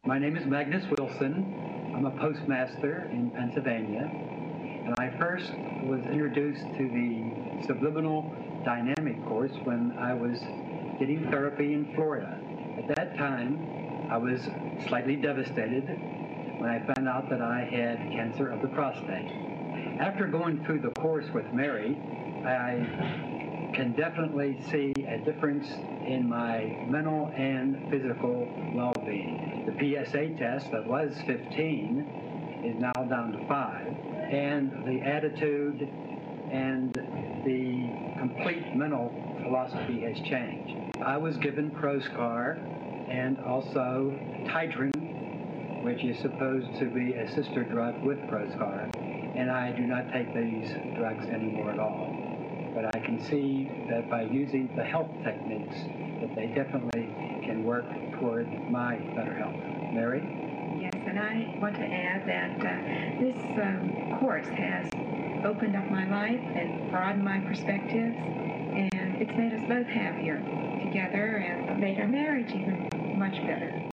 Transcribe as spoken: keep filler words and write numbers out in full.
My name is Magnus Wilson. I'm a postmaster in Pennsylvania, and I first was introduced to the subliminal dynamic course when I was getting therapy in Florida. At that time, I was slightly devastated when I found out that I had cancer of the prostate. After going through the course with Mary, I can definitely see a difference in my mental and physical well-being. The P S A test that was fifteen is now down to five, and the attitude and the complete mental philosophy has changed. I was given Proscar and also Tidrin, which is supposed to be a sister drug with Proscar, and I do not take these drugs anymore at all. But I can see that by using the health techniques that they definitely can work toward my better health. Mary? Yes, and I want to add that uh, this um, course has opened up my life and broadened my perspectives, and it's made us both happier together and made our marriage even much better.